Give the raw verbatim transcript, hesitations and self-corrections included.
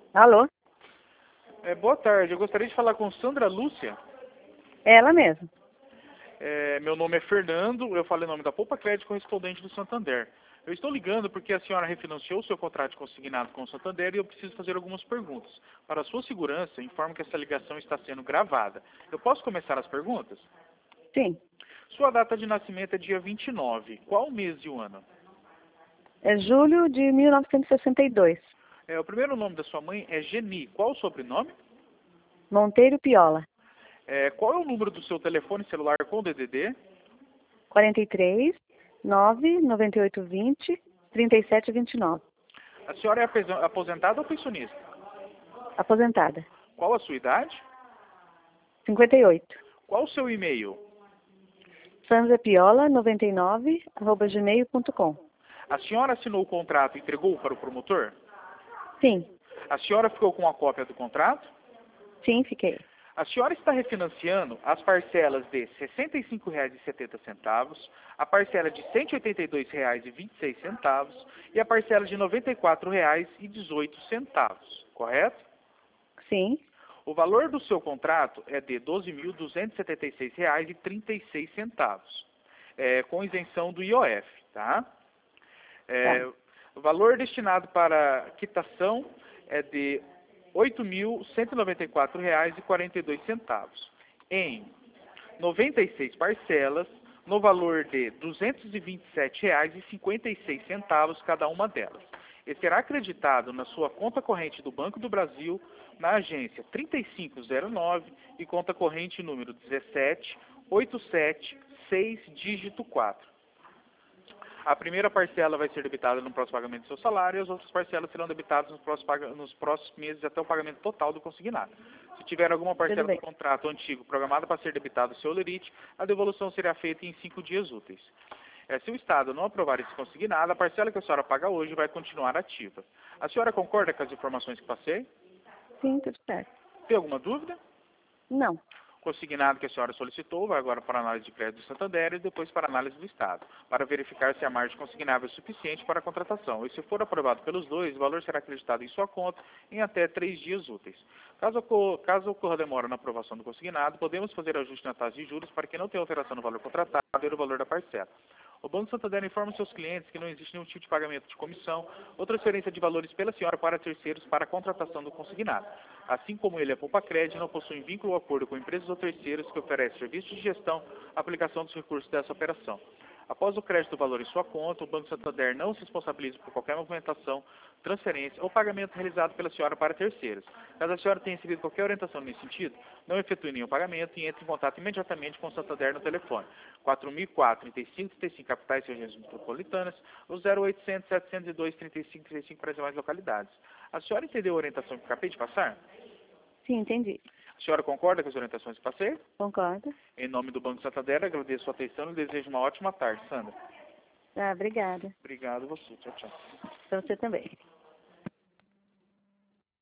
Alô? É, boa tarde, eu gostaria de falar com Sandra Lúcia. É ela mesma. É, meu nome é Fernando, eu falo em nome da Poupa Crédito correspondente do Santander. Eu estou ligando porque a senhora refinanciou o seu contrato de consignado com o Santander e eu preciso fazer algumas perguntas. Para a sua segurança, informo que essa ligação está sendo gravada. Eu posso começar as perguntas? Sim. Sua data de nascimento é dia vinte e nove. Qual mês e o ano? É julho de mil novecentos e sessenta e dois. É, o primeiro nome da sua mãe é Geni. Qual o sobrenome? Monteiro Piola. É, qual é o número do seu telefone celular com D D D? quarenta e três, nove, noventa e oito, vinte, trinta e sete, vinte e nove. A senhora é apesen- aposentada ou pensionista? Aposentada. Qual a sua idade? cinquenta e oito. Qual o seu e-mail? sanzapiola noventa e nove, arroba gmail ponto com. A senhora assinou o contrato e entregou para o promotor? Sim. A senhora ficou com a cópia do contrato? Sim, fiquei. A senhora está refinanciando as parcelas de sessenta e cinco reais e setenta centavos, a parcela de cento e oitenta e dois reais e vinte e seis centavos e a parcela de noventa e quatro reais e dezoito centavos, correto? Sim. O valor do seu contrato é de doze mil duzentos e setenta e seis reais e trinta e seis centavos, é, com isenção do I O F, tá? É, Tá. o valor destinado para quitação é de oito mil cento e noventa e quatro reais e quarenta e dois centavos, em noventa e seis parcelas, no valor de duzentos e vinte e sete reais e cinquenta e seis centavos cada uma delas. E será acreditado na sua conta corrente do Banco do Brasil, na agência trinta e cinco zero nove e conta corrente número dezessete oitenta e sete seis dígito quatro. A primeira parcela vai ser debitada no próximo pagamento do seu salário e as outras parcelas serão debitadas nos próximos, nos próximos meses até o pagamento total do consignado. Se tiver alguma parcela do contrato antigo programada para ser debitada do seu lerite, a devolução será feita em cinco dias úteis. É, se o Estado não aprovar esse consignado, a parcela que a senhora paga hoje vai continuar ativa. A senhora concorda com as informações que passei? Sim, tudo certo. Tem alguma dúvida? Não. O consignado que a senhora solicitou vai agora para a análise de crédito do Santander e depois para a análise do Estado, para verificar se a margem consignável é suficiente para a contratação. E se for aprovado pelos dois, o valor será acreditado em sua conta em até três dias úteis. Caso ocorra, caso ocorra demora na aprovação do consignado, podemos fazer ajuste na taxa de juros para que não tenha alteração no valor contratado e no valor da parcela. O Banco Santander informa seus clientes que não existe nenhum tipo de pagamento de comissão ou transferência de valores pela senhora para terceiros para a contratação do consignado. Assim como ele, a Poupa Crédito não possui vínculo ou acordo com empresas ou terceiros que oferecem serviços de gestão, aplicação dos recursos dessa operação. Após o crédito do valor em sua conta, o Banco Santander não se responsabiliza por qualquer movimentação, transferência ou pagamento realizado pela senhora para terceiros. Caso a senhora tenha recebido qualquer orientação nesse sentido, não efetue nenhum pagamento e entre em contato imediatamente com o Santander no telefone quatro mil e quatro, trinta e cinco, trinta e cinco capitais e regiões metropolitanas ou zero oitocentos, setecentos e dois, trinta e cinco, trinta e cinco para as demais localidades. A senhora entendeu a orientação que acabei de passar? Sim, entendi. A senhora concorda com as orientações que passei? Concordo. Em nome do Banco Santander, agradeço a sua atenção e desejo uma ótima tarde, Sandra. Ah, obrigada. Obrigado a você. Tchau, tchau. Para você também.